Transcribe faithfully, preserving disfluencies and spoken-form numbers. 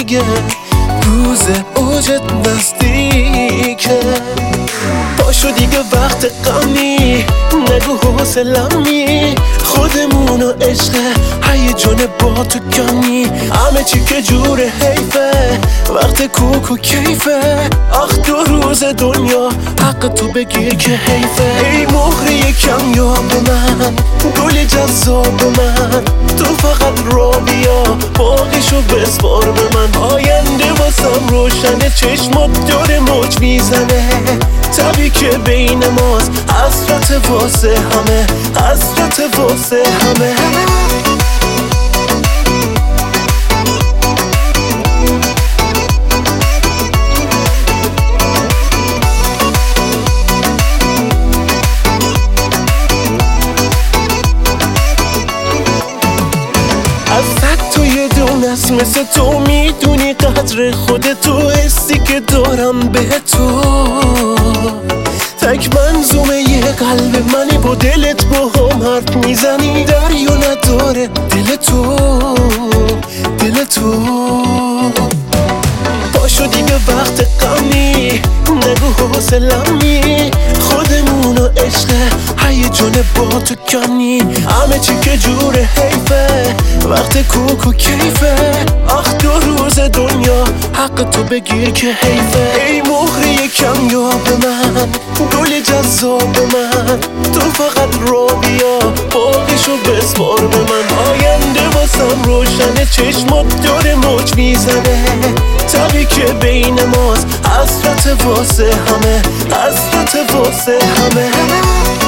دیگه روز اوجت نزدیکه. پاشو دیگه وقت غمی، نگو حوصله‌می، خودمونو عشق هیجان با تو کمی. همه چی که جور حیفه، وقت کوک و کیفه. آخ دو روز دنیا حق تو بگیر که حیفه. ای مهری کمیاب من، گل جذاب من، تو فقط را بیا باقیشو بسپار به من. آینده واسم روشنه، چشمات داره موج میزنه. تبی که بین ماست حسرت واسه همه، حسرت واسه همه. از فکت تو یه دونست مثل تو، میدونی قدر خودتو، حسی که دارم به تو. تک منظومه یه قلب منی، با دلت با هم حرف میزنی. دریا نداره دل تو، دل تو. پاشو دیگه وقت غمی، نگو حوصله‌می، خودمونو عشق هیجان با تو کمی. همه چی که جور حیفه، وقت کوک و کیفه. آخ دو روز دنیا حق تو بگیر که حیفه. ای مهری کمیاب من، گل جذاب من، تو فقط را بیا باقیشو بسپار به من. آینده واسم روشنه، چشمات داره موج میزنه. تبی که بین ماست حسرت واسه همه، حسرت واسه همه.